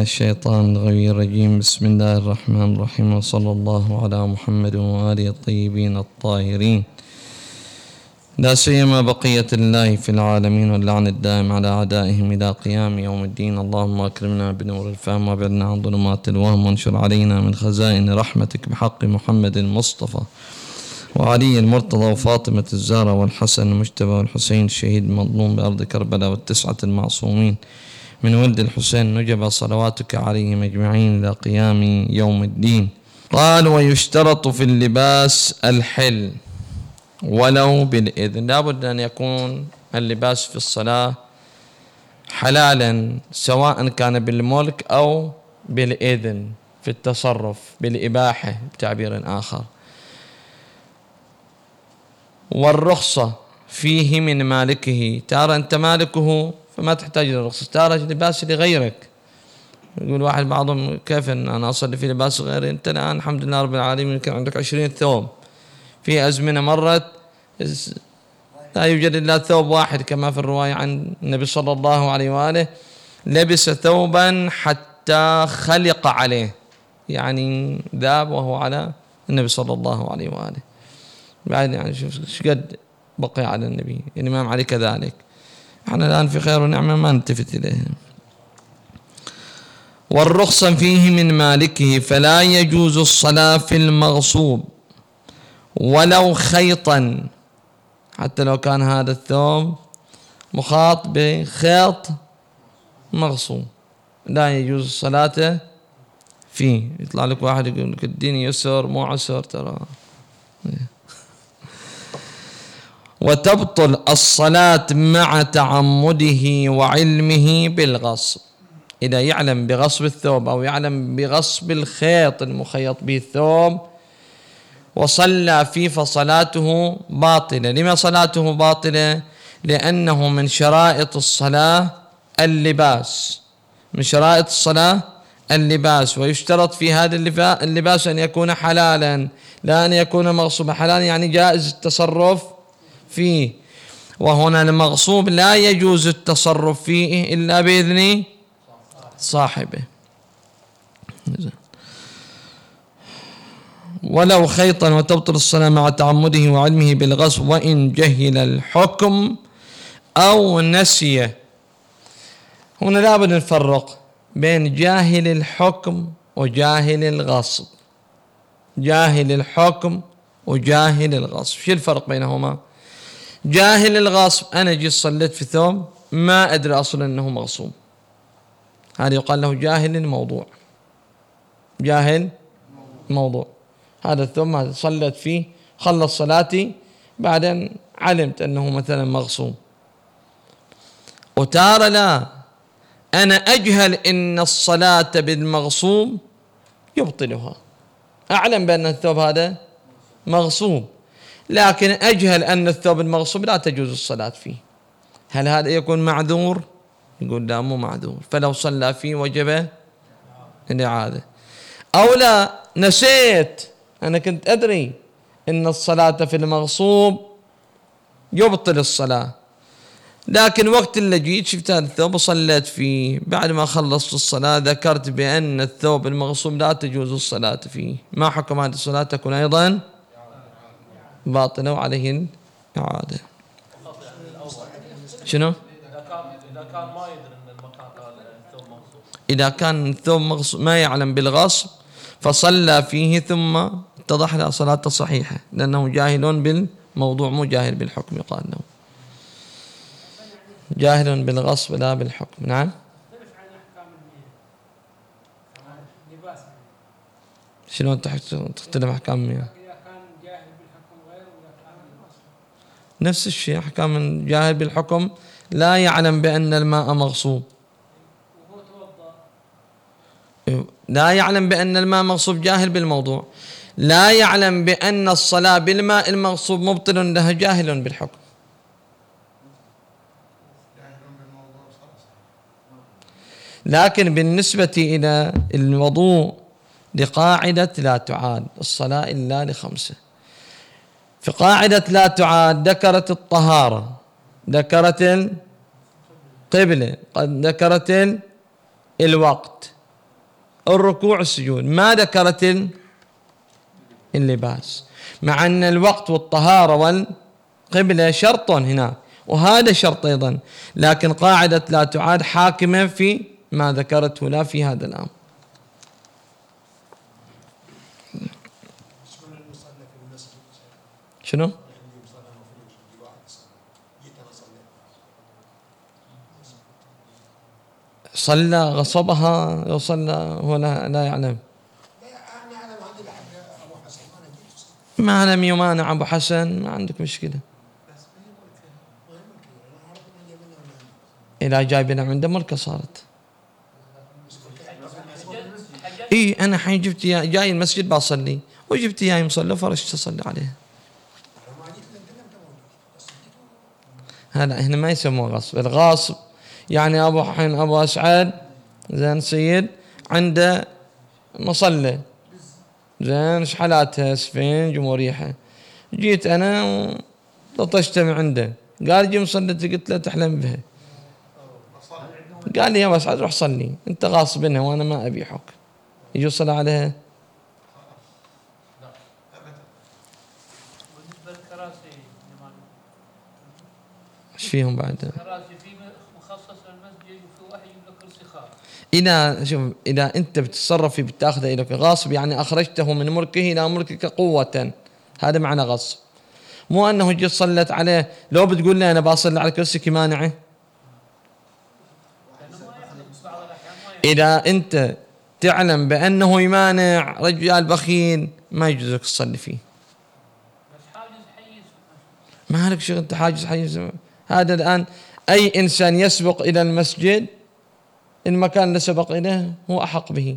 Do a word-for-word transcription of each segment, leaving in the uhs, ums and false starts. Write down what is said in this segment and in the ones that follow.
الشيطان الغوي الرجيم. بسم الله الرحمن الرحيم، وصلى الله على محمد وآله الطيبين الطاهرين، لا سيما بقية الله في العالمين، واللعن الدائم على أعدائهم إلى قيام يوم الدين. اللهم أكرمنا بنور الفهم، وابعدنا عن ظلمات الوهم، وانشر علينا من خزائن رحمتك بحق محمد المصطفى وعلي المرتضى وفاطمة الزهراء والحسن المجتبى والحسين الشهيد المظلوم بأرض كربلاء، والتسعة المعصومين من ولد الحسين نجب صلواتك عليهم أجمعين إلى قيام يوم الدين. قال: ويشترط في اللباس الحل ولو بالإذن. لابد أن يكون اللباس في الصلاة حلالا، سواء كان بالملك أو بالإذن، في التصرف بالإباحة بتعبير آخر. والرخصة فيه من مالكه، ترى أنت مالكه فما تحتاج للرخصة، ترى لباس لغيرك. يقول واحد بعضهم: كيف أن أنا أصلي في لباس غيري؟ أنت الآن الحمد لله رب العالمين يمكن عندك عشرين ثوب، في أزمنة مرت لا يوجد إلا ثوب واحد، كما في الرواية عن النبي صلى الله عليه وآله: لبس ثوبا حتى خلق عليه، يعني ذاب وهو على النبي صلى الله عليه وآله. بعد يعني شوف قد بقي على النبي، الإمام علي كذلك. احنا الآن في خير ونعمة ما نلتفت إليه. والرخصة فيه من مالكه، فلا يجوز الصلاة في المغصوب ولو خيطا، حتى لو كان هذا الثوب مخاط بخيط مغصوب لا يجوز الصلاة فيه. يطلع لك واحد يقول لك الدين يسر مو عسر، ترى. وتبطل الصلاة مع تعمده وعلمه بالغصب، إذا يعلم بغصب الثوب أو يعلم بغصب الخيط المخيط به الثوب وصلى فيه فصلاته باطلة. لما صلاته باطلة؟ لأنه من شرائط الصلاة اللباس، من شرائط الصلاة اللباس، ويشترط في هذا اللباس أن يكون حلالا، لا أن يكون مغصوبا. حلال يعني جائز التصرف فيه، وهنا المغصوب لا يجوز التصرف فيه إلا بإذن صاحبه. ولو خيطا. وتبطل الصلاة مع تعمده وعلمه بالغصب وإن جهل الحكم أو نسيه. هنا لابد نفرق بين جاهل الحكم وجاهل الغصب. جاهل الحكم وجاهل الغصب، شو الفرق بينهما؟ جاهل الغصب: أنا جيت صليت في ثوب ما أدري أصلا أنه مغصوب، هذا يقال له جاهل الموضوع. جاهل موضوع، هذا الثوب ما صليت فيه، خلص صلاتي بعدين علمت أنه مثلا مغصوب. وتارة لا، أنا أجهل إن الصلاة بالمغصوب يبطلها، أعلم بأن الثوب هذا مغصوب، لكن أجهل أن الثوب المغصوب لا تجوز الصلاة فيه. هل هذا يكون معذور؟ يقول لا، مو معذور، فلو صلى فيه وجب الإعادة. أو لا، نسيت، أنا كنت أدري أن الصلاة في المغصوب يبطل الصلاة، لكن وقت اللي جيت شفت هذا الثوب وصليت فيه، بعد ما خلصت الصلاة ذكرت بأن الثوب المغصوب لا تجوز الصلاة فيه. ما حكم هذه الصلاة؟ تكون أيضا باطلة وعليه الإعادة. شنو؟ إذا كان الثوب مغصوب ما يعلم بالغصب فصلى فيه ثم اتضح له صلاته صحيحة، لأنه جاهل بالموضوع مو جاهل بالحكم، يقال له جاهل بالغصب لا بالحكم. نعم. شنو تختلف أحكام مياه؟ نفس الشيء، أحكام جاهل بالحكم لا يعلم بأن الماء مغصوب، لا يعلم بأن الماء مغصوب، جاهل بالموضوع، لا يعلم بأن الصلاة بالماء المغصوب مبطل لها، جاهل بالحكم. لكن بالنسبة إلى الوضوء لقاعدة لا تعاد الصلاة إلا لخمسة. في قاعدة لا تعاد ذكرت الطهارة، ذكرت القبلة، قد ذكرت الوقت، الركوع السجود، ما ذكرت اللباس، مع أن الوقت والطهارة والقبلة شرط هنا، وهذا شرط أيضا، لكن قاعدة لا تعاد حاكمة في ما ذكرته لا في هذا الأمر. شنو؟ صلى غصبها لو صلى هو لا, لا يعلم، ما لم يمانع أبو حسن ما عندك مشكلة. إذا جايبنا عنده ملكة صارت. إيه أنا حين جبت جاي المسجد بصلي وجبت إياه مصلى فرشت أصلي عليه. هلا هنا ما يسموه غصب، الغاصب يعني أبو حين أبو أسعد زين سيد عنده مصلى زين شحالاتها سفنج ومريحة، جيت أنا وطشت من عنده قال جي مصلتي، قلت له تحلم بها، قال لي يا أبو أسعد روح صلي أنت غاصبنها وأنا ما أبي حكم، يجي الصلاة عليها. ايش فيهم بعد؟ إذا شوف إذا أنت بتتصرف فيه بتاخذه إليك غاصب، يعني أخرجته من ملكه إلى ملكك قوة، هذا معنى غصب، مو أنه جيت صلت عليه. لو بتقول لي أنا بصلي على كرسيك مانعه، إذا أنت تعلم بأنه يمانع رجال بخيل ما يجوز لك تصلي فيه. ما لك شغل أنت حاجز حيز. هذا الآن أي إنسان يسبق إلى المسجد المكان اللي سبق إليه هو أحق به.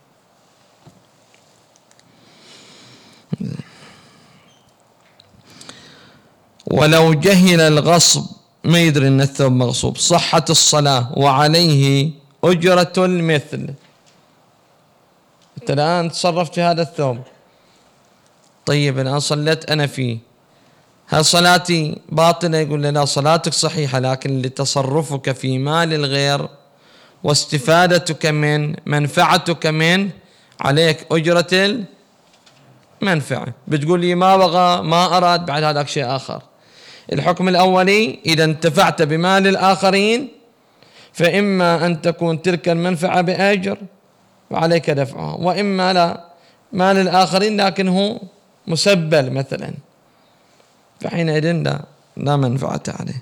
ولو جهل الغصب ما يدري أن الثوب مغصوب صحت الصلاة وعليه أجرة المثل. أنت الآن تصرفت في هذا الثوب، طيب الآن صليت أنا فيه، هل صلاتي باطلة؟ يقول لا صلاتك صحيحة، لكن لتصرفك في مال الغير واستفادتك من منفعتك من عليك أجرة المنفعة. بتقول لي ما بغى ما أراد، بعد هذاك شيء آخر. الحكم الأولي إذا انتفعت بمال الآخرين فإما أن تكون تلك المنفعة بأجر وعليك دفعها، وإما لا مال الآخرين لكنه مسبل مثلا، فحينئذ لا لا منفعة عليه.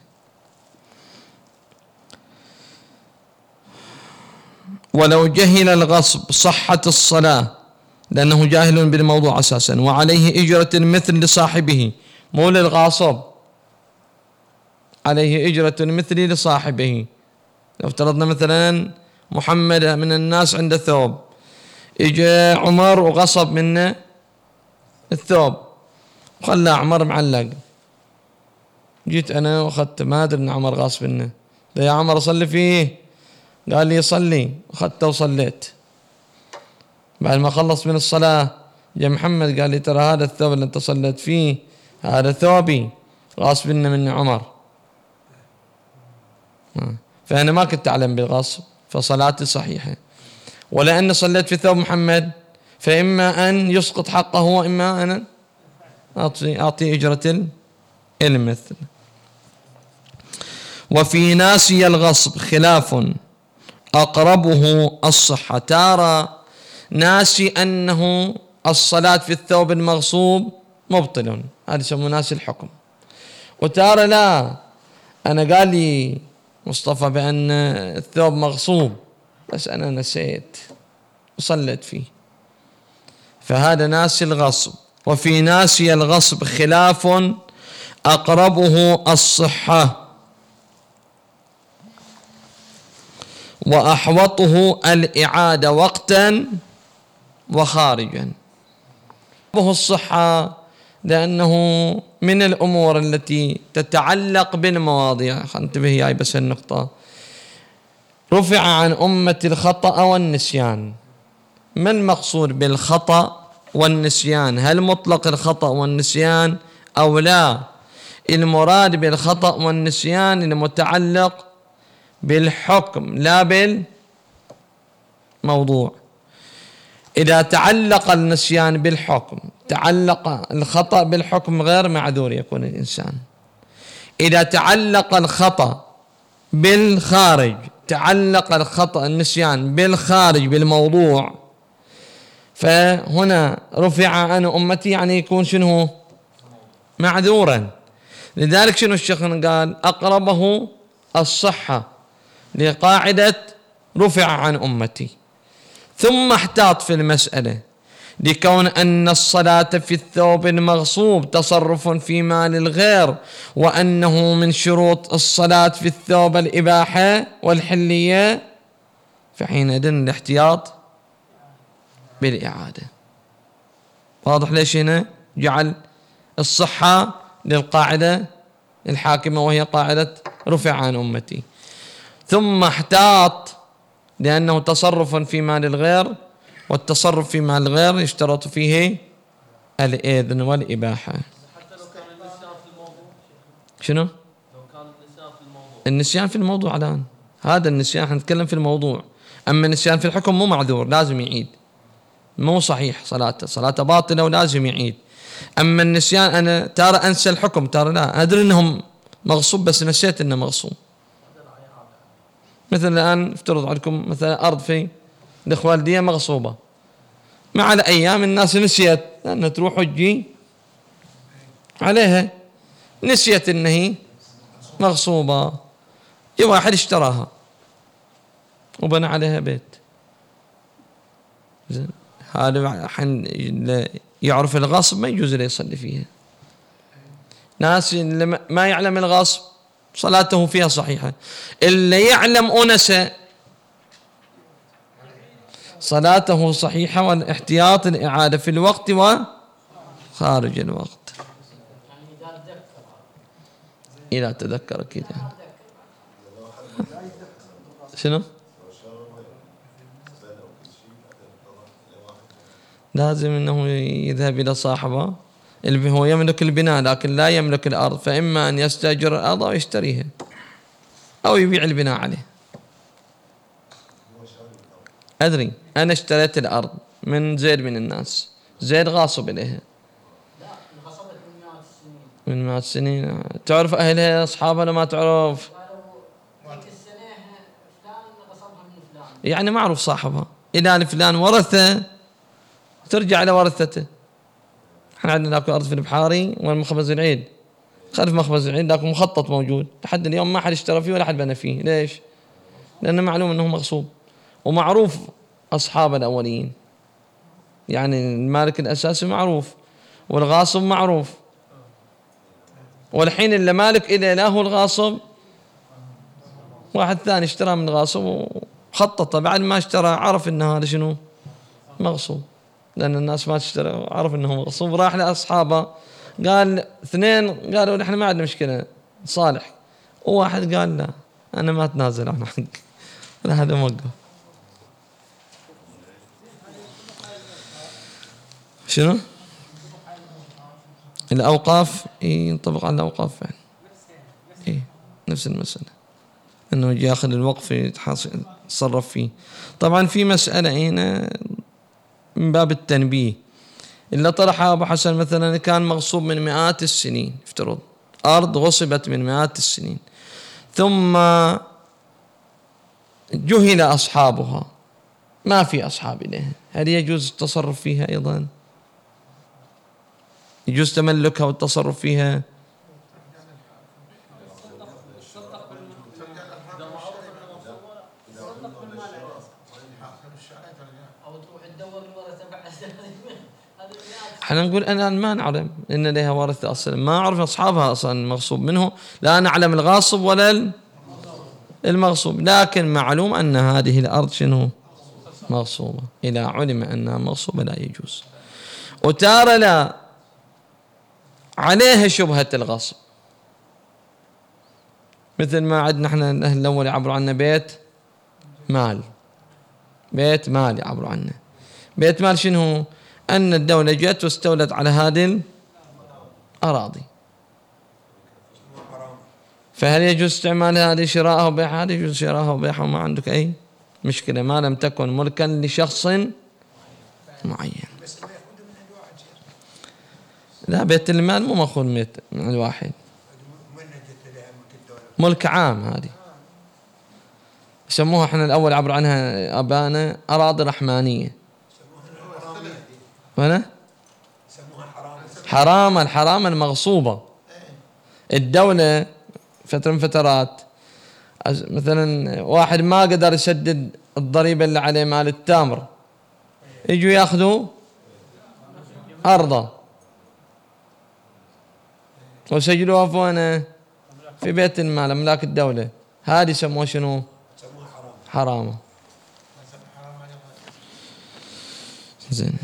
ولو جهل الغصب صحت الصلاة لأنه جاهل بالموضوع أساسا، وعليه إجرة المثل لصاحبه، مو للغاصب، عليه إجرة المثل لصاحبه. لو افترضنا مثلا محمد من الناس عنده ثوب، إجا عمر وغصب منه الثوب وخلى عمر معلق، جيت أنا وأخذت، ما أدري أن عمر غاصب منه، يا عمر أصلي فيه، قال لي صلي، أخذته وصليت. بعد ما خلص من الصلاة جاء محمد قال لي ترى هذا الثوب اللي أنت صليت فيه هذا ثوبي غاصب منه من عمر، فأنا ما كنت أعلم بالغصب فصلاتي صحيحة. ولأن صليت في ثوب محمد فإما أن يسقط حقه وإما أن أعطي, أعطي إجرة المثل. وفي ناسي الغصب خلاف أقربه الصحة، تارى ناسي أنه الصلاة في الثوب المغصوب مبطل، هذا يسمونه ناسي الحكم، وتارى لا أنا قال لي مصطفى بأن الثوب مغصوب بس أنا نسيت وصليت فيه، فهذا ناسي الغصب. وفي ناسي الغصب خلاف أقربه الصحة وأحوطه الإعادة وقتا وخارجا. أقربه الصحة لأنه من الأمور التي تتعلق بالمواضيع، انتبه ياي بس النقطة، رفع عن أمة الخطأ والنسيان. ما المقصود بالخطأ والنسيان؟ هل مطلق الخطأ والنسيان أو لا؟ المراد بالخطأ والنسيان المتعلق بالحكم لا بالموضوع. إذا تعلق النسيان بالحكم، تعلق الخطأ بالحكم غير معذور يكون الإنسان. إذا تعلق الخطأ بالخارج، تعلق الخطأ النسيان بالخارج بالموضوع، فهنا رفع عن أمتي يعني يكون شنو؟ معذورا. لذلك شنو الشيخ قال؟ أقربه الصحة لقاعدة رفع عن أمتي. ثم احتاط في المسألة لكون أن الصلاة في الثوب المغصوب تصرف في مال الغير، وأنه من شروط الصلاة في الثوب الإباحة والحلية، فحينئذ الاحتياط بالإعادة. واضح ليش هنا جعل الصحة للقاعدة الحاكمة وهي قاعدة رفع عن أمتي. ثم احتاط لأنه تصرف في مال الغير، والتصرف في مال الغير يشترط فيه الإذن والإباحة. حتى لو كان النسيان في الموضوع. شنو؟ لو كان النسيان في الموضوع. النسيان في الموضوع الآن، هذا النسيان حنتكلم في الموضوع. أما النسيان في الحكم مو معذور، لازم يعيد، مو صحيح صلاته، صلاته باطلة ولازم يعيد. أما النسيان أنا ترى أنسى الحكم، ترى لا أدري أنهم مغصوب بس نسيت أنه مغصوب. مثل الآن افترض عليكم مثلا أرض في الإخوالدية مغصوبة، مع الأيام الناس نسيت أنها تروح وتجي عليها، نسيت أنها هي مغصوبة، يا واحد اشتراها وبنى عليها بيت، زين هذا حين يعرف الغاصب ما يجوز له يصلي فيها. ناس اللي ما يعلم الغاصب صلاته فيها صحيحة، اللي يعلم أنسى صلاته صحيحة، والاحتياط الإعادة في الوقت وخارج الوقت إذا تذكر كده. شنو؟ لازم أنه يذهب إلى صاحبه اللي هو يملك البناء لكن لا يملك الأرض، فإما أن يستأجر الأرض أو يشتريها أو يبيع البناء عليه. أدري أنا اشتريت الأرض من زيد من الناس، زيد غاصب إليها من مئات السنين. تعرف أهلها أصحابها ولا ما تعرف؟ يعني معروف صاحبها، إلى فلان ورثه ترجع إلى ورثته. احنا عندنا ذاك أرض في البحاري وين مخبز العيد، خلف مخبز العيد ذاك مخطط موجود لحد اليوم، ما حد اشترى فيه ولا حد بنى فيه. ليش؟ لأنه معلوم أنه مغصوب ومعروف أصحاب الأولين، يعني المالك الأساسي معروف والغاصب معروف، والحين اللي مالك إليه لا هو الغاصب، واحد ثاني اشترى من الغاصب وخططه، بعد ما اشترى عرف أنه هذا شنو مغصوب، لأن الناس ما تشتري عرف أنه مغصوب، راح لأصحابه قال اثنين قالوا نحن ما عندنا مشكلة صالح، وواحد قال لا أنا ما أتنازل عن حق، لا هذا موقف. شنو؟ الأوقاف ينطبق على الأوقاف يعني. إيه نفس المسألة، أنه يجي يأخذ الوقف يتصرف فيه. طبعا في مسألة هنا من باب التنبيه اللي طرحها أبو حسن، مثلا كان مغصوب من مئات السنين، افترض أرض غصبت من مئات السنين ثم جهل أصحابها، ما في أصحاب إليها، هل يجوز التصرف فيها أيضا؟ يجوز تملكها والتصرف فيها؟ احنا نقول أنا ما نعلم إن لها ورثة أصلا، ما أعرف أصحابها أصلا مغصوب منه، لا نعلم الغاصب ولا المغصوب، لكن معلوم أن هذه الأرض شنو مغصوبة، إذا علم أنها مغصوبة لا يجوز. وتارى لا عليها شبهة الغصب، مثل ما عندنا احنا الأهل الأول يعبروا عنه بيت مال، بيت مال يعبروا عنه. بيت مال شنو؟ أن الدولة جت واستولت على هذه الأراضي، فهل يجوز استعمال هذه شراءها وبيعها؟ هذه يجوز شراءها وبيعها وما عندك أي مشكلة، ما لم تكن ملكا لشخص معين. لا بيت المال مو مأخوذ من الواحد، ملك عام. هذه يسموها احنا الأول عبر عنها أبانا أراضي رحمانية. ولا حرام، الحرام المغصوبة. الدولة فترة من فترات مثلا واحد ما قدر يسدد الضريبة اللي عليه مال التامر، يجوا ياخذوا أرضه وسجلوها فونا في بيت المال أملاك الدولة. هذه يسموها شنو؟ حرام. زين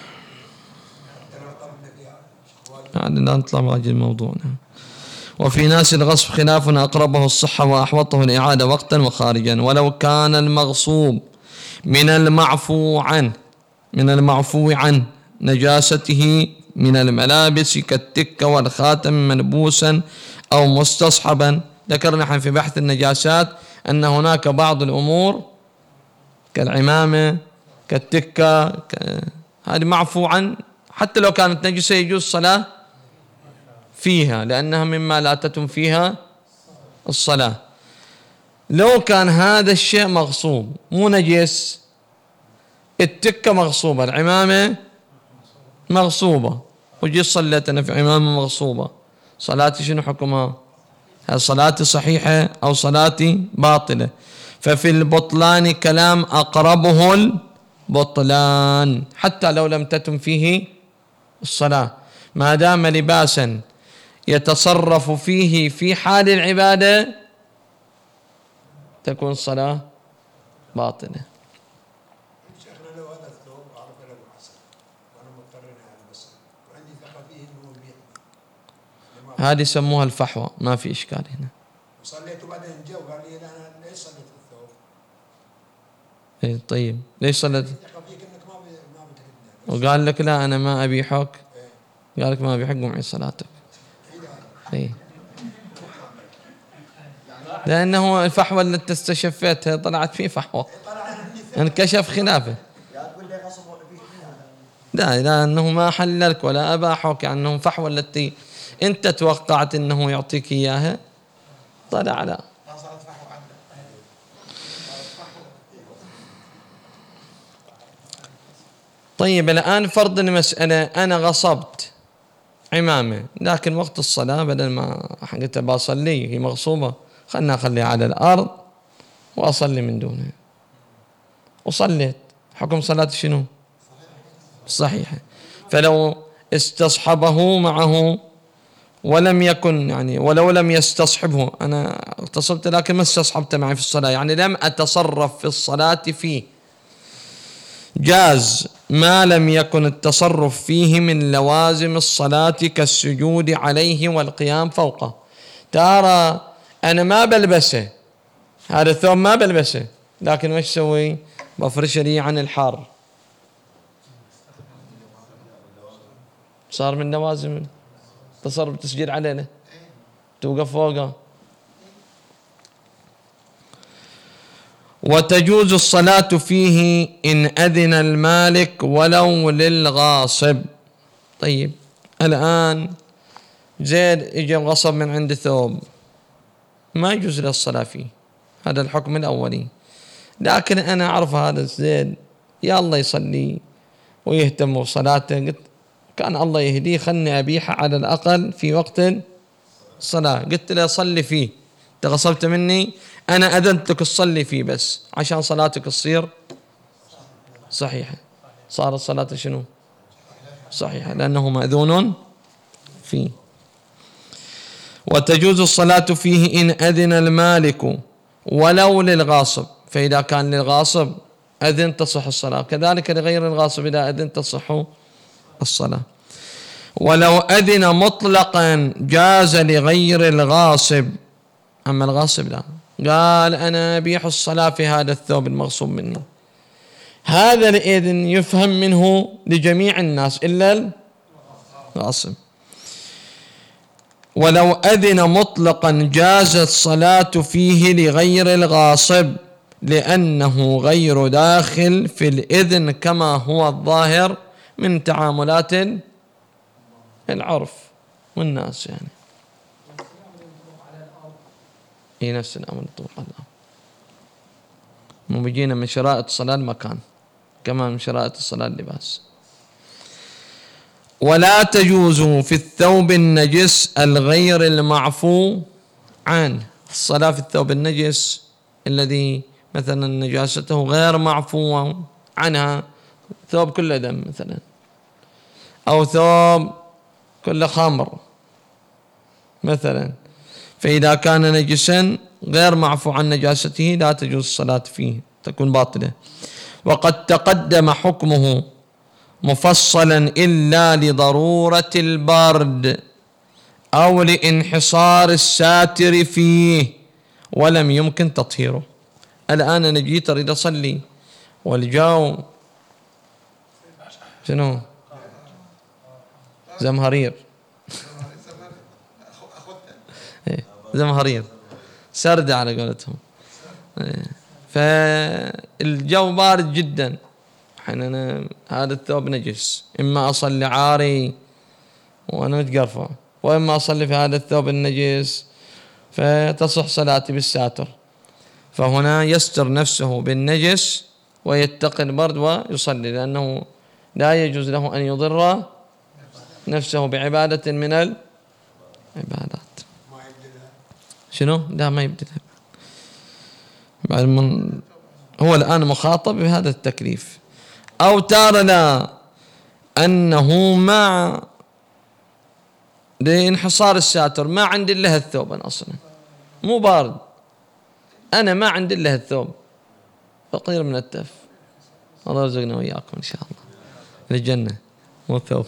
يعني لا نطلع باقي الموضوع. وفي ناس الغصب خلاف أقربه الصحة وأحوطه الإعادة وقتا وخارجا، ولو كان المغصوب من المعفو عنه من المعفو عن نجاسته من الملابس كالتكة والخاتم منبوسا أو مستصحبا. ذكرنا نحن في بحث النجاسات أن هناك بعض الأمور كالعمامة كالتكة ك... هذه معفو عن، حتى لو كانت نجسة يجوز الصلاة فيها لأنها مما لا تتم فيها الصلاة. لو كان هذا الشيء مغصوب مو نجس، التكة مغصوبة، العمامة مغصوبة، وجي صليت أنا في عمامة مغصوبة، صلاتي شنو حكمها؟ هل صلاتي صحيحة أو صلاتي باطلة؟ ففي البطلان كلام أقربه البطلان حتى لو لم تتم فيه الصلاة، ما دام لباسا يتصرف فيه في حال العبادة تكون الصلاة باطلة. شيخنا لو هذا الثوب أعرف له حسن وأنا مضطر إني ألبسه وعندي ثقة فيه إنه بيحمي، هذه يسموها الفحوى، ما في إشكال هنا. وصليت وبعدين جو قال لي أنا ليش صليت في الثوب؟ إيه طيب ليش صليت؟ ثقة فيك إنك ما ما بتردنا. وقال لك لا أنا ما أبي حق، قال لك ما أبي حق معي صلاتك. إيه لأنه الفحوى اللي استشفيتها طلعت فيه فحوى، انكشف خلافه. لا لا أنه ما حللك ولا أباحك، يعني فحوى التي أنت توقعت أنه يعطيك إياها طلع لا. طيب الآن فرض المسألة أنا غصبت عمامة لكن وقت الصلاة بدل ما قلت بصلي هي مغصوبة خلنا أخليها على الأرض وأصلي من دونها، وصليت، حكم صلاتي شنو؟ صحيحة. فلو استصحبه معه ولم يكن يعني ولو لم يستصحبه، أنا اغتصبت لكن ما استصحبت معي في الصلاة، يعني لم أتصرف في الصلاة فيه، جاز ما لم يكن التصرف فيه من لوازم الصلاة كالسجود عليه والقيام فوقه. ترى أنا ما بلبسه، هذا الثوب ما بلبسه، لكن وش سوي؟ بفرش لي عن الحار، صار من لوازم تصرف تسجيل عليه توقف فوقه. وتجوز الصلاة فيه إن أذن المالك ولو للغاصب. طيب الآن زيد يجي غصب من عند ثوب ما يجوز له الصلاة فيه، هذا الحكم الأولي، لكن أنا أعرف هذا زيد يا الله يصلي ويهتم بصلاته، قلت كان الله يهديه خلني أبيحه على الأقل في وقت الصلاة، قلت له صلي فيه، أنت غصبت مني أنا أذنت لك تصلي فيه بس عشان صلاتك تصير صحيحة. صارت الصلاة شنو؟ صحيحة لأنه مأذون فيه. وتجوز الصلاة فيه إن أذن المالك ولو للغاصب، فإذا كان للغاصب أذن تصح الصلاة، كذلك لغير الغاصب إذا أذن تصح الصلاة. ولو أذن مطلقا جاز لغير الغاصب، أما الغاصب لا، قال أنا أبيح الصلاة في هذا الثوب المغصوب منه، هذا الإذن يفهم منه لجميع الناس إلا الغاصب. ولو أذن مطلقا جازت الصلاة فيه لغير الغاصب لأنه غير داخل في الإذن كما هو الظاهر من تعاملات العرف والناس يعني. إيه نفس الأمر يطبق على الأرض. مو بيجينا من شرائط الصلاة المكان كما من شرائط الصلاة اللباس. ولا تجوز في الثوب النجس الغير المعفو عنه. الصلاة في الثوب النجس الذي مثلا نجاسته غير معفو عنها، ثوب كله دم مثلا، أو ثوب كله خمر مثلا، فإذا كان نجسا غير معفو عن نجاسته لا تجوز الصلاة فيه، تكون باطلة. وقد تقدم حكمه مفصلا إلا لضرورة البرد أو لانحصار الساتر فيه ولم يمكن تطهيره. الآن أنا جيت أريد أصلي والجو شنو؟ زمهرير زمهرير سردة على قولتهم، فالجو بارد جدا، حين أنا هذا الثوب نجس، إما أصلي عاري وأنا متقرفة، وإما أصلي في هذا الثوب النجس فتصح صلاتي بالساتر. فهنا يستر نفسه بالنجس ويتقي البرد ويصلي، لأنه لا يجوز له أن يضر نفسه بعبادة من العبادات. شنو؟ لا ما يبدلها. بعد من هو الآن مخاطب بهذا التكليف. أو تارنا أنه مع لانحصار الساتر ما عندي إلا الثوب، أنا أصلا مو بارد، أنا ما عندي إلا الثوب، فقير من التف، الله يرزقنا وإياكم إن شاء الله للجنة مو الثوب.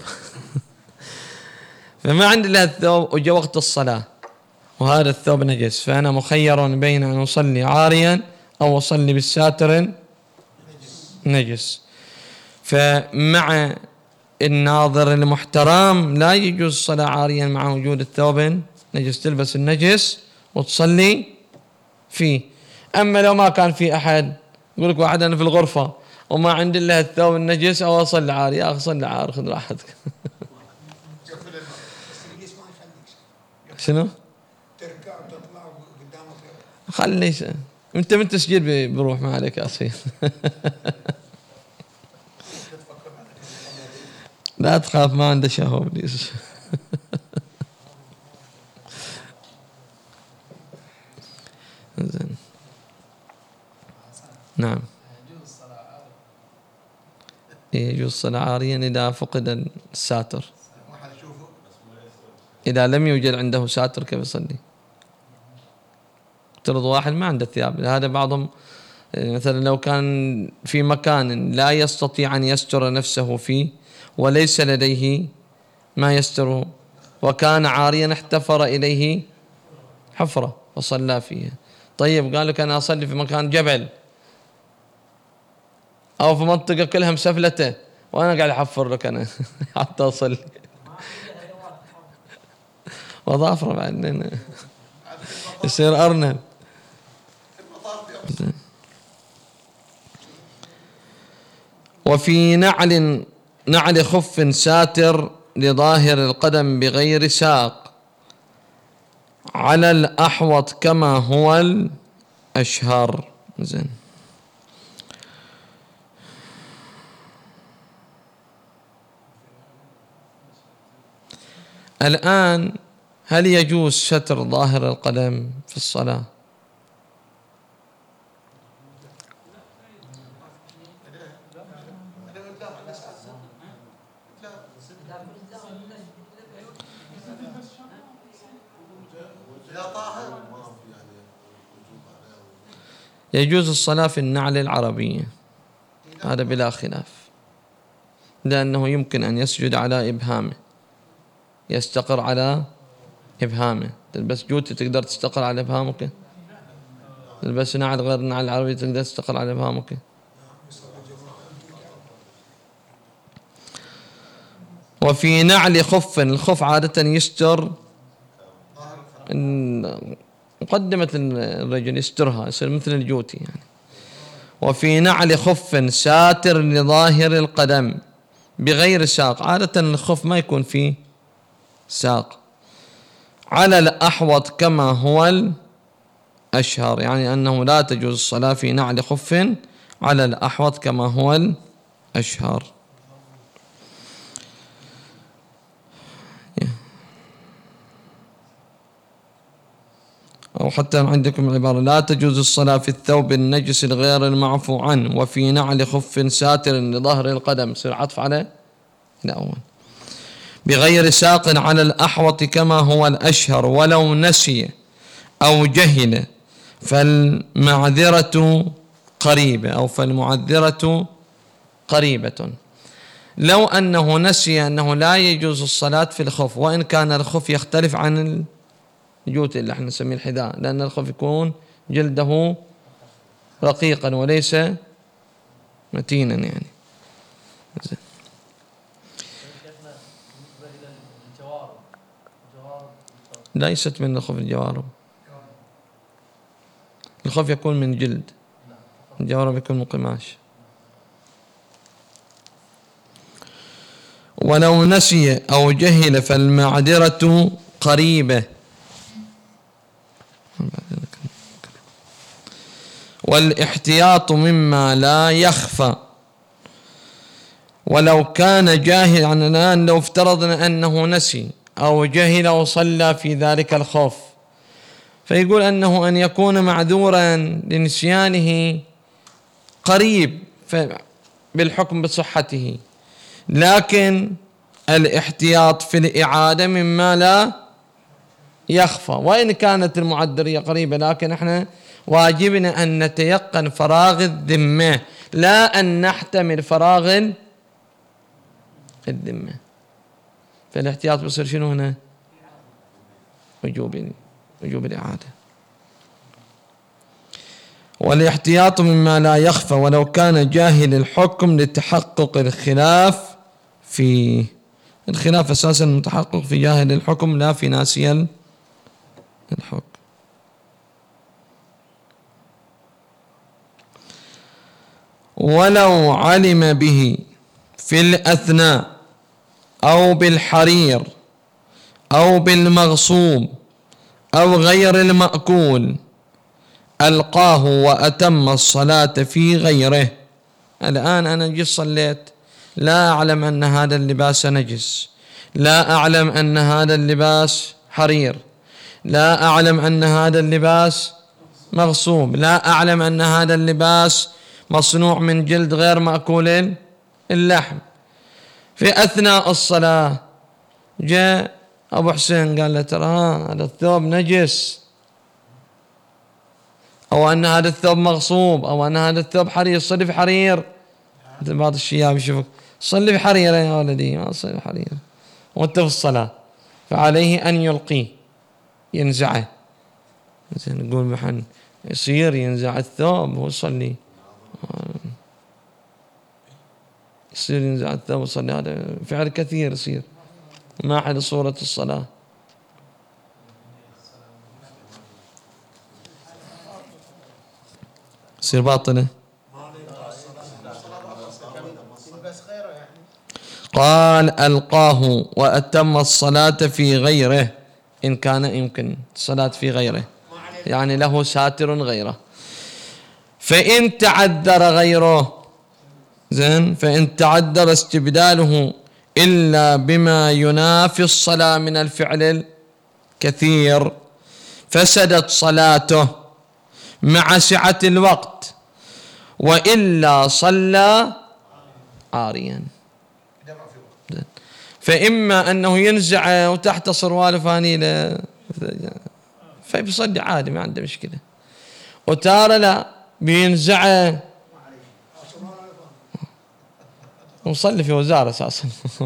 فما عندي إلا الثوب وجاء وقت الصلاة وهذا الثوب نجس، فأنا مخير بين أن أصلي عاريا أو أصلي بالساتر نجس. فمع الناظر المحترم لا يجوز الصلاة عاريا مع وجود الثوب نجس، تلبس النجس وتصلي فيه. أما لو ما كان في أحد، يقول لك واحد أنا في الغرفة وما عندي إلا الثوب النجس أو أصلي عاري، يا أخي صلي عاري خذ راحتك. شنو؟ تركع وتطلع قدامك خلي انت من تسجيل بروح ما عليك يا سيد. لا تخاف ما عنده شهوة ابليس. زين نعم يجوز الصلاة عاريا إذا فقد الساتر، إذا لم يوجد عنده ساتر كيف يصلي؟ افترض واحد ما عنده ثياب، هذا بعضهم مثلا لو كان في مكان لا يستطيع أن يستر نفسه فيه وليس لديه ما يستره وكان عاريا احتفر إليه حفرة وصلى فيها. طيب قال لك أنا أصلي في مكان جبل أو في منطقة كلها مسفلته وأنا قاعد أحفر لك أنا حتى أصلي وظافره بعدين يصير أرنب. وفي نعل نعل خف ساتر لظاهر القدم بغير ساق على الأحوط كما هو الأشهر. زين الآن هل يجوز ستر ظاهر القدم في الصلاة؟ يجوز الصلاة في النعل العربية، هذا بلا خلاف، لأنه يمكن أن يسجد على إبهامه، يستقر على إبهامه. تلبس جوتي تقدر تستقر على إبهامك، تلبس نعل غير النعل العربي تقدر تستقر على إبهامك. وفي نعل خف، الخف عادة يستر مقدمة الرجل، يسترها، يصير مثل الجوتي يعني، وفي نعل خف ساتر لظاهر القدم بغير ساق. عادة الخف ما يكون فيه ساق. على الأحوط كما هو الأشهر، يعني أنه لا تجوز الصلاة في نعل خف على الأحوط كما هو الأشهر. أو حتى عندكم العبارة لا تجوز الصلاة في الثوب النجس الغير المعفو عنه وفي نعل خف ساتر لظهر القدم. يصير عطف على الأول. بغير ساق على الأحوط كما هو الأشهر ولو نسي أو جهل فالمعذرة قريبة أو فالمعذرة قريبة. لو أنه نسي أنه لا يجوز الصلاة في الخف، وإن كان الخف يختلف عن الجوت اللي احنا نسميه الحذاء، لأن الخف يكون جلده رقيقا وليس متينا يعني. ليست من الخف الجوارب. الخف يكون من جلد، الجوارب يكون من قماش. ولو نسي أو جهل فالمعذرة قريبة. والاحتياط مما لا يخفى. ولو كان جاهل، يعني الآن لو افترضنا أنه نسي أو جهل وصلى في ذلك الخوف، فيقول أنه أن يكون معذورا لنسيانه قريب بالحكم بصحته، لكن الاحتياط في الإعادة مما لا يخفى. وإن كانت المعذرية قريبة، لكن احنا واجبنا أن نتيقن فراغ الذمة، لا أن نحتمل فراغ الذمة. فالاحتياط بصير شنو هنا؟ وجوب وجوب الإعادة. والاحتياط مما لا يخفى ولو كان جاهل الحكم لتحقق الخلاف فيه. الخلاف أساسا متحقق في جاهل الحكم لا في ناسي الحكم. ولو علم به في الأثناء أو بالحرير أو بالمغصوب أو غير المأكول ألقاه وأتم الصلاة في غيره. الآن أنا جيت صليت، لا أعلم أن هذا اللباس نجس، لا أعلم أن هذا اللباس حرير، لا أعلم أن هذا اللباس مغصوب، لا أعلم أن هذا اللباس مصنوع من جلد غير مأكول اللحم. في أثناء الصلاة جاء أبو حسين قال له ترى هذا الثوب نجس، أو أن هذا الثوب مغصوب، أو أن هذا الثوب حرير، صلي في حرير. مثل بعض الشياب يشوفك صلي في حرير يا ولدي، ما صلي في حرير وأنت في الصلاة، فعليه أن يلقيه ينزعه. زين نقول محن يصير ينزع الثوب ويصلي، يصير ينزع الثوب ويصلي، هذا فعل كثير يصير ما حد صورة الصلاة. يصير باطلة. قال ألقاه وأتم الصلاة في غيره إن كان يمكن الصلاة في غيره، يعني له ساتر غيره. فإن تعذر غيره، زين، فإن تعذر استبداله إلا بما ينافي الصلاة من الفعل الكثير فسدت صلاته مع سعة الوقت، وإلا صلى عاريا. فإما أنه ينزع وتحت صروال فانيلة فبيصلي عادي ما عنده مشكلة، وتارة لا بينزع وصلي في وزارة أساسا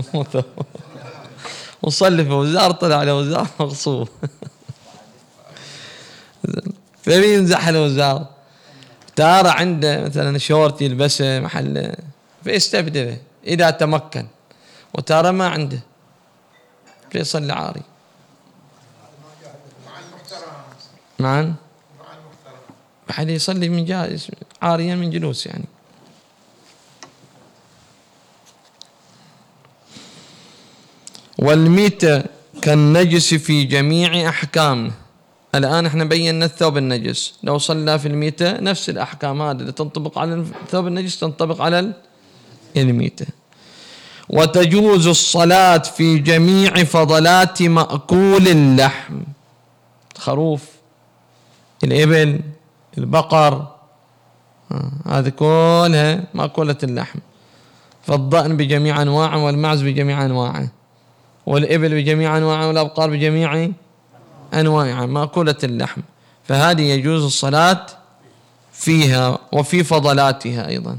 وصلي في وزارة طلع على وزارة مغصوب فبينزح الوزارة. تارة عنده مثلا شورت يلبسه محل فيستبدله إذا تمكن، وتارة ما عنده فيصلي عاري. معا بحد يصلي من جائز عاريا من جلوس يعني. والميتة كالنجس في جميع أحكامه. الآن احنا بينا الثوب النجس، لو صلى في الميتة نفس الأحكام هذه اللي تنطبق على الثوب النجس تنطبق على الميتة. وتجوز الصلاة في جميع فضلات مأكول اللحم، الخروف، الإبل، البقر، هذه كلها مأكولة اللحم. فالضأن بجميع أنواعه، والمعز بجميع أنواعه، والإبل بجميع أنواعه، والأبقار بجميع أنواعها مأكولة اللحم، فهذه يجوز الصلاة فيها وفي فضلاتها أيضا.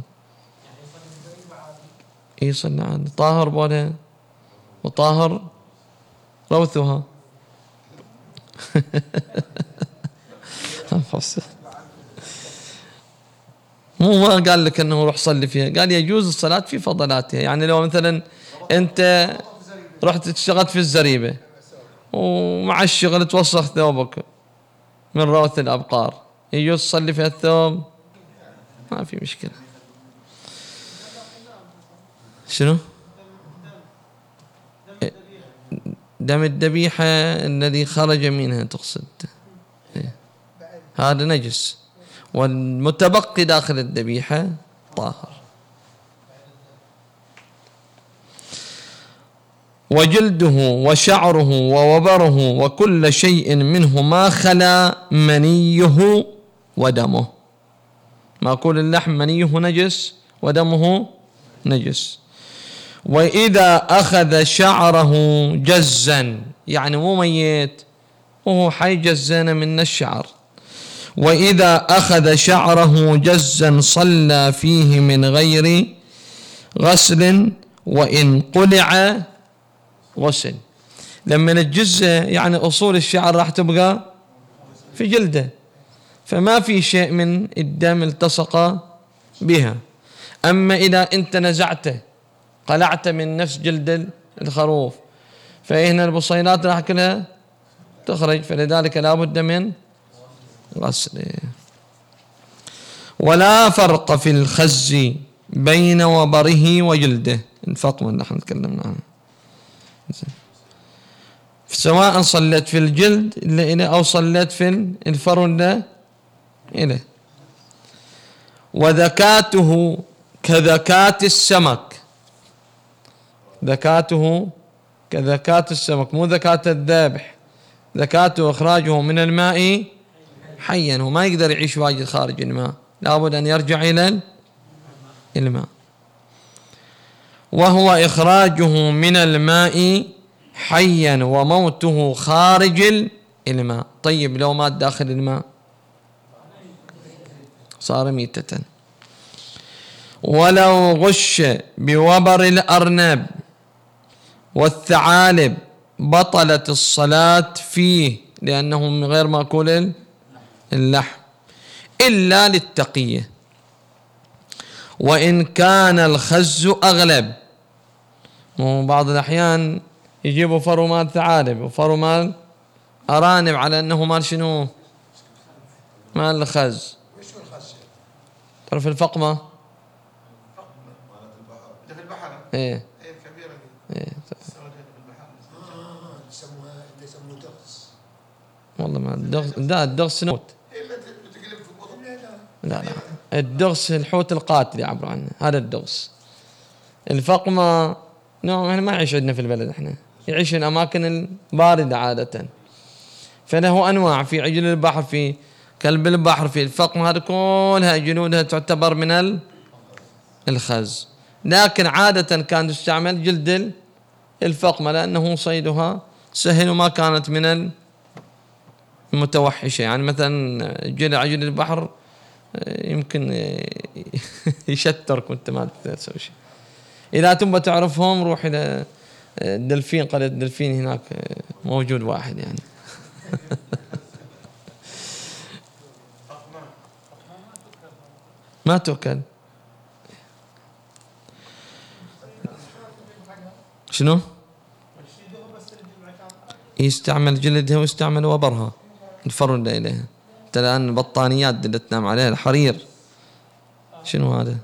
يصلي عادي، طاهر بولها وطاهر روثها. مو ما قال لك انه روح صلي فيها، قال يجوز الصلاة في فضلاتها. يعني لو مثلا انت رحت اشتغلت في الزريبة ومع الشغل توسخ ثوبك من روث الأبقار، يجوز تصلي في الثوب؟ ما في مشكلة. شنو؟ دم الذبيحة الذي خرج منها تقصد، هذا نجس، والمتبقي داخل الذبيحة طاهر. وجلده وشعره ووبره وكل شيء منه ما خلا منيه ودمه. مأكول اللحم منيه نجس ودمه نجس. وإذا أخذ شعره جزا، يعني مو ميت وهو حي، جزنا من الشعر. وإذا أخذ شعره جزا صلى فيه من غير غسل وإن قلع غسل. لما الجزة يعني أصول الشعر راح تبقى في جلده، فما في شيء من الدم التصق بها. أما إذا أنت نزعته قلعت من نفس جلد الخروف، فإن البصيلات راح كلها تخرج، فلذلك لا بد من غسل. ولا فرق في الخز بين وبره وجلده، الفطم اللي احنا تكلمنا عنه، سواء صليت في الجلد اللي إله أو صليت في الفرو اللي إله. وذكاته كذكاة السمك، ذكاته كذكاة السمك، مو ذكاة الذابح، ذكاته إخراجه من الماء حيا، وما يقدر يعيش واجد خارج الماء، لابد أن يرجع إلى الماء. وهو إخراجه من الماء حيا وموته خارج الماء. طيب لو مات داخل الماء صار ميتة. ولو غش بوبر الأرنب والثعالب بطلت الصلاة فيه، لأنه من غير مأكول اللحم إلا للتقية. وإن كان الخز أغلب، بعض الأحيان يجيبوا فرو مال ثعالب وفرو مال أرانب على أنه مال شنو؟ مال الخز. تعرف الفقمة؟ اللي في البحر. ايه ايه الكبيرة دي. ايه يسموها اللي يسموه دغس. والله ما الدغس، لا الدغس نوت. ايه اللي تقلب في البطن؟ لا لا الدغس الحوت القاتل يعبر عنه، هذا الدغس. الفقمة نوع احنا ما يعيش عندنا في البلد، احنا يعيش في الأماكن الباردة عادة، فله أنواع، في عجل البحر، في كلب البحر، في الفقمة، هذه كلها جلودها تعتبر من الخز، لكن عادة كان تستعمل جلد الفقمة لأنه صيدها سهل وما كانت من المتوحشة. يعني مثلا جل عجل البحر يمكن يشترك وانت ما تسوي شيء. إذا تبغى تعرفهم روح إلى الدلفين، قرية الدلفين هناك موجود واحد يعني. ما تؤكل. شنو؟ يستعمل جلدها ويستعمل وبرها، الفر اللي إليها. الآن البطانيات اللي تنام عليها الحرير شنو هذا؟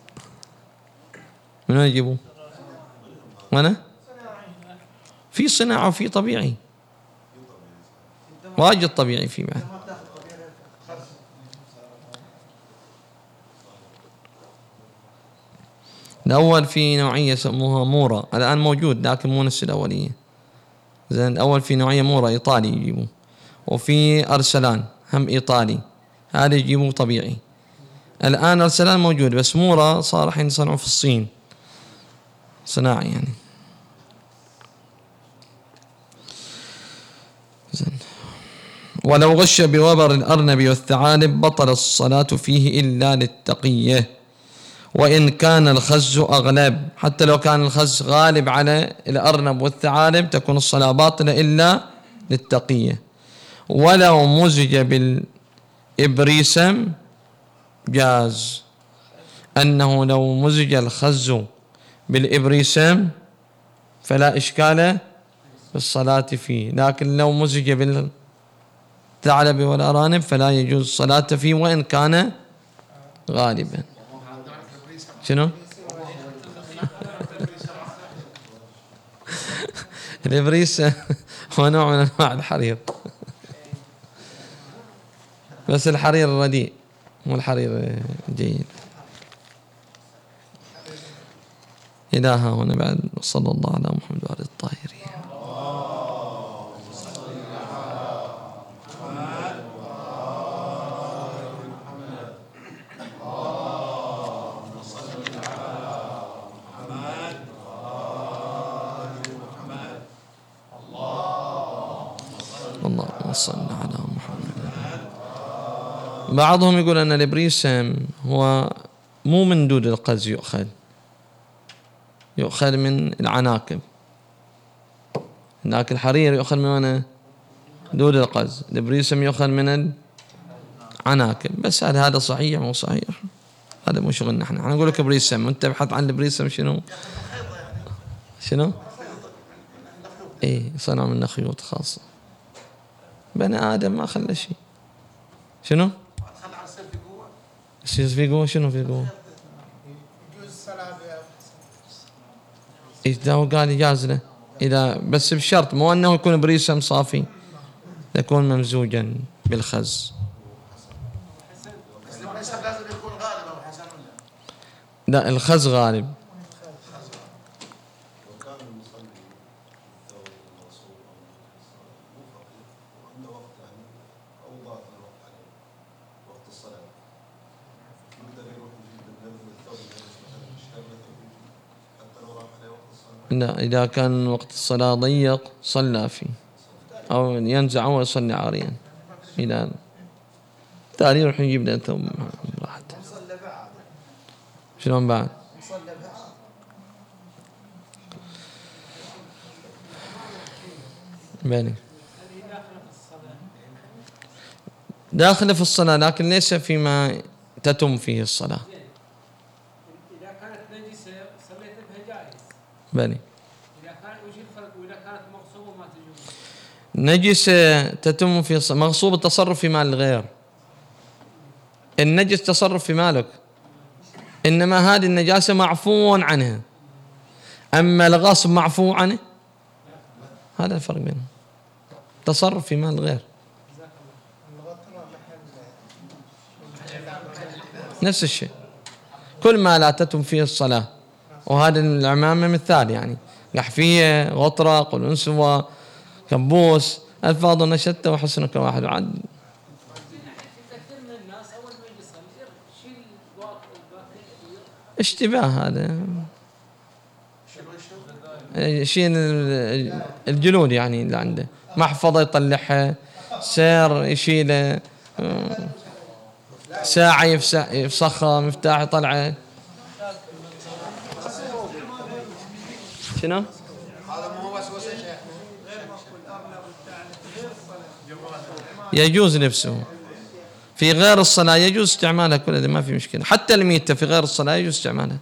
من وين يجيبوه؟ أنا؟ في صناعة وفي طبيعي، واجد طبيعي في بعد. الأول في نوعية يسموها مورا، الآن موجود لكن مو نفس الأولية. زين الأول في نوعية مورا إيطالي يجيبوه، وفي أرسلان هم إيطالي هذا يجيبوه طبيعي. الآن أرسلان موجود بس مورا صار الحين يصنعوا في الصين صناعي يعني. زين. ولو غش بوبر الأرنب والثعالب بطل الصلاة فيه إلا للتقية، وإن كان الخز أغلب، حتى لو كان الخز غالب على الأرنب والثعالب تكون الصلاة باطلة إلا للتقية. ولو مزج بالإبريسم جاز، أنه لو مزج الخز بالإبريسم فلا إشكال بالصلاة فيه، لكن لو مزج بالثعلب والأرانب فلا يجوز الصلاة فيه وإن كان غالبا. شنو؟ الإبريس هو نوع من أنواع الحرير، بس الحرير رديء مو الحرير جيد. إلها هنا بعد. صلى الله على محمد وعلى الطاهرين. اللهم صل على محمد. بعضهم يقول أن الإبريسم هو مو من دود القز، يؤخذ يؤخذ من العناكب، لكن الحرير يؤخذ من دود القز، الإبريسم يؤخذ من العناكب. بس هذا هذا صحيح مو صحيح هذا مو شغلنا احنا. احنا نقول لك إبريسم وانت تبحث عن الإبريسم شنو شنو ايه صنع من خيوط خاصة. بني آدم ما خلى شيء. شنو؟ يصير في قوة. شنو في قوة؟ إذا هو قال يجاز له إذا بس بشرط مو أنه يكون بريسم صافي، يكون ممزوجا بالخز. لا الخز غالب. لا إذا كان وقت الصلاة ضيق صلى فيه أو ينزع ويصلي عاريا. إذا تالي يروح يجيب له ثوب راحته. شلون بعد؟ بني داخل في الصلاة لكن ليس فيما تتم فيه الصلاة. إذا كانت نجسة صليت بها جائز. بني إذا كان وش الفرق وإذا كانت مغصوبة ما تجوز؟ نجسة تتم في مغصوب التصرف في مال الغير. النجس تصرف في مالك، إنما هذه النجاسة معفو عنها، أما الغصب معفو عنه. هذا الفرق بينهم. تصرف في مال الغير نفس الشيء. كل ما لا تتم فيه الصلاة، وهذا العمامة مثال يعني قحفية غطرة قلنسوة كبوس ألفاظنا شتى وحسنك واحد. وعد اشتباه هذا شيء الجلود يعني اللي عنده محفظة يطلعها، سير يشيله، ساعة يفسخها، مفتاح يطلعه. شنو؟ هذا مو وسوسة شيخ. يجوز لبسه في غير الصلاة، يجوز استعمالها كل هذا ما في مشكلة. حتى الميتة في غير الصلاة يجوز استعمالها.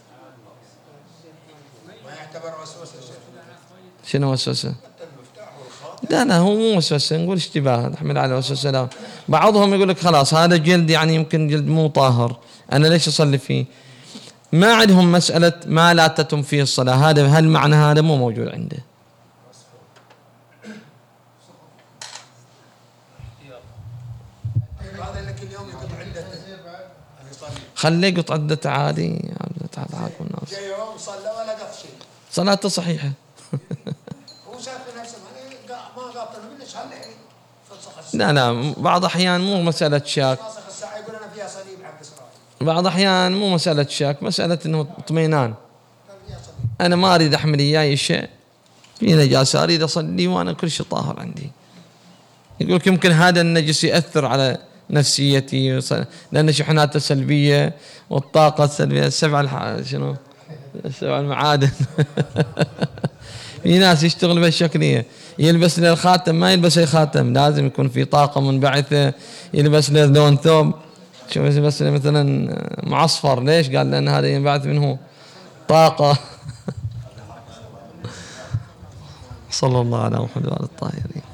ما يعتبر وسوسة شيخ. شنو وسوسة؟ لا لا هو مو وسوسة، نقول اشتباه نحمل على وسوسة. لا بعضهم يقول لك خلاص هذا جلد يعني يمكن جلد مو طاهر، أنا ليش أصلي فيه؟ ما عندهم مسألة ما لا تتم فيه الصلاة، هذا هل معنى هذا مو موجود عنده. خليه يقط عدته عادي، عادي والناس. جاي يوم صلى ولا قط شيء. صلاته صحيحة. هو شاف نفسه ما قاطع ليش هالحين؟ لا لا بعض أحيان مو مسألة شاك. ناسخ الساعة يقول أنا فيها صليب حق إسرائيل. بعض أحيان مو مسألة شاك، مسألة إنه اطمئنان. أنا ما أريد أحمل إياي شيء في نجاسة، أريد أصلي وأنا كل شيء طاهر عندي. يقولك يمكن هذا النجس يأثر على نفسيتي، لأن شحناته سلبية والطاقة السلبية، السبع الح... شنو السبع المعادن. في ناس يشتغل بهالشكلية، يلبس له الخاتم ما يلبس أي خاتم، لازم يكون في طاقة منبعثة، يلبس له لون ثوب، شوف يلبس له مثلا معصفر، ليش؟ قال لأن هذا ينبعث منه طاقة. صلى الله على محمد وعلى الطاهرين.